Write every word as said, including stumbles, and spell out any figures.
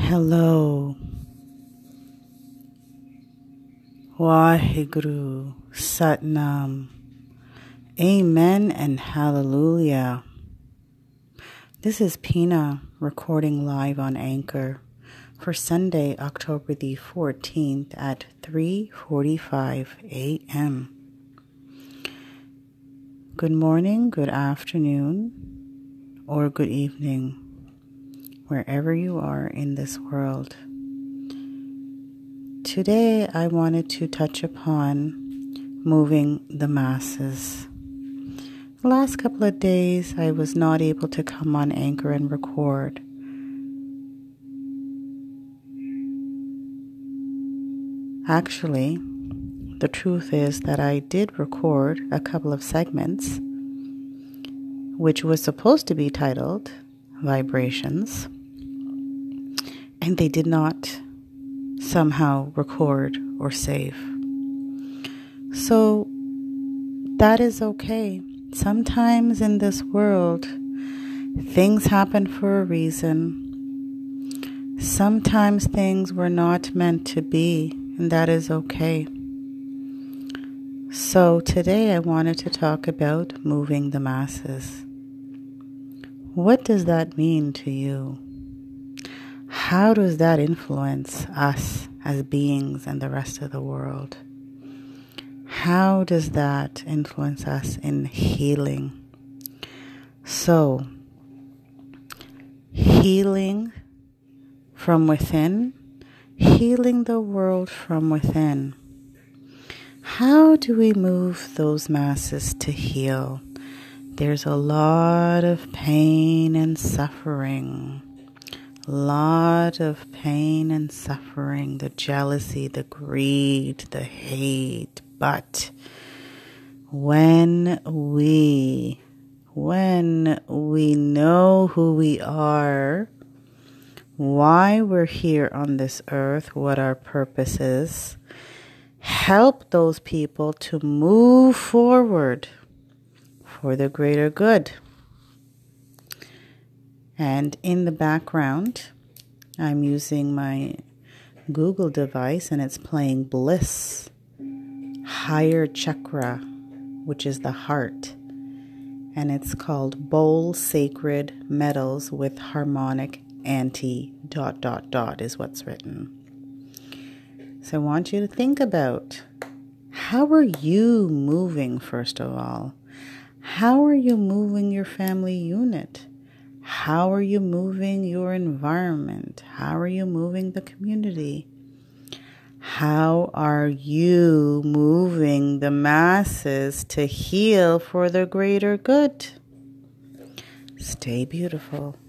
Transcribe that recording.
Hello. Waheguru. Satnam. Amen and hallelujah. This is Pina recording live on Anchor for Sunday, October the fourteenth at three forty-five a.m. Good morning, good afternoon, or good evening, wherever you are in this world. Today, I wanted to touch upon moving the masses. The last couple of days, I was not able to come on Anchor and record. Actually, the truth is that I did record a couple of segments, which was supposed to be titled Vibrations, and they did not somehow record or save. So that is okay. Sometimes in this world, things happen for a reason. Sometimes things were not meant to be, and that is okay. So today I wanted to talk about moving the masses. What does that mean to you? How does that influence us as beings and the rest of the world? How does that influence us in healing? So, healing from within, healing the world from within. How do we move those masses to heal? There's a lot of pain and suffering. Lot of pain and suffering, the jealousy, the greed, the hate. But when we, when we know who we are, why we're here on this earth, what our purpose is, help those people to move forward for the greater good. And in the background, I'm using my Google device and it's playing Bliss, Higher Chakra, which is the heart. And it's called Bowl Sacred Metals with Harmonic Anti dot dot dot is what's written. So I want you to think about, how are you moving first of all? How are you moving your family unit? How are you moving your environment? How are you moving the community? How are you moving the masses to heal for the greater good? Stay beautiful.